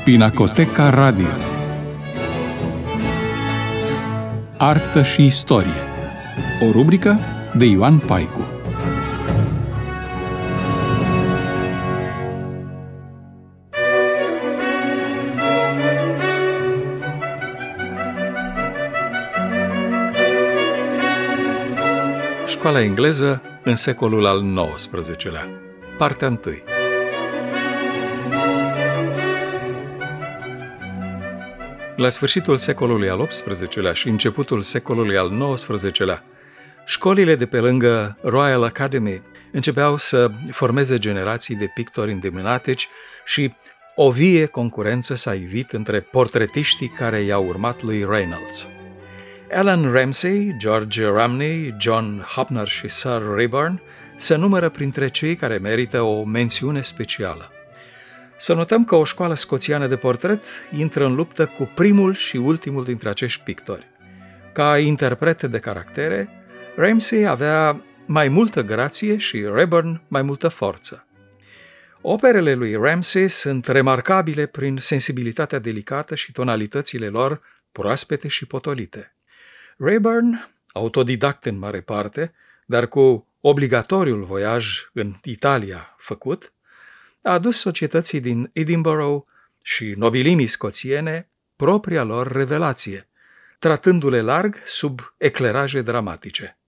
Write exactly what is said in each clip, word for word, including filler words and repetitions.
Pinacoteca Radio. Artă și istorie. O rubrică de Ioan Paicu. Școala engleză în secolul al nouăsprezecelea. Partea întâi. La sfârșitul secolului al optsprezecelea și începutul secolului al nouăsprezecelea, școlile de pe lângă Royal Academy începeau să formeze generații de pictori îndemânatici și o vie concurență s-a ivit între portretiștii care i-au urmat lui Reynolds. Allan Ramsay, George Romney, John Hopner și Sir Reburn se numără printre cei care merită o mențiune specială. Să notăm că o școală scoțiană de portret intră în luptă cu primul și ultimul dintre acești pictori. Ca interpret de caractere, Ramsay avea mai multă grație și Reburn mai multă forță. Operele lui Ramsay sunt remarcabile prin sensibilitatea delicată și tonalitățile lor proaspete și potolite. Reburn, autodidact în mare parte, dar cu obligatoriul voiaj în Italia făcut, a adus societății din Edinburgh și nobilimii scoțiene propria lor revelație, tratându-le larg sub ecleraje dramatice.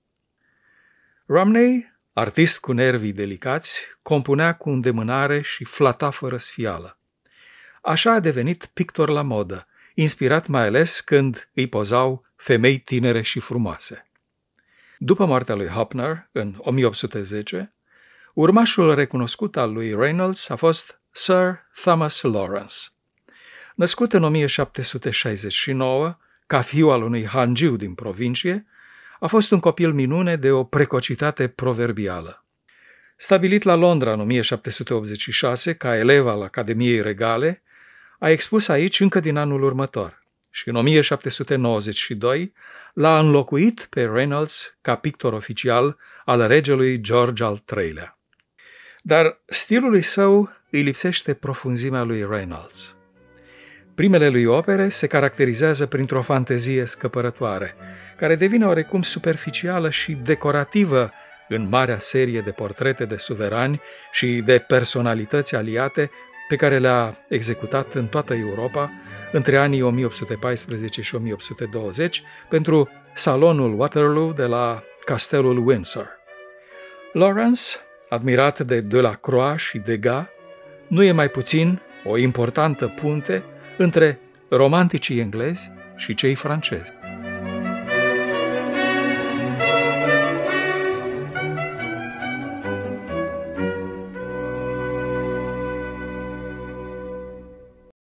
Romney, artist cu nervii delicați, compunea cu îndemânare și flata fără sfială. Așa a devenit pictor la modă, inspirat mai ales când îi pozau femei tinere și frumoase. După moartea lui Hopner, în o mie opt sute zece, urmașul recunoscut al lui Reynolds a fost Sir Thomas Lawrence. Născut în o mie șapte sute șaizeci și nouă, ca fiu al unui hangiu din provincie, a fost un copil minune de o precocitate proverbială. Stabilit la Londra în o mie șapte sute optzeci și șase, ca elev al Academiei Regale, a expus aici încă din anul următor și în o mie șapte sute nouăzeci și doi l-a înlocuit pe Reynolds ca pictor oficial al regelui George al treilea. Dar stilului său îi lipsește profunzimea lui Reynolds. Primele lui opere se caracterizează printr-o fantezie scăpărătoare, care devine oarecum superficială și decorativă în marea serie de portrete de suverani și de personalități aliate pe care le-a executat în toată Europa între anii o mie opt sute paisprezece și o mie opt sute douăzeci pentru salonul Waterloo de la castelul Windsor. Lawrence, admirat de Delacroix și Degas, nu e mai puțin o importantă punte între romanticii englezi și cei francezi.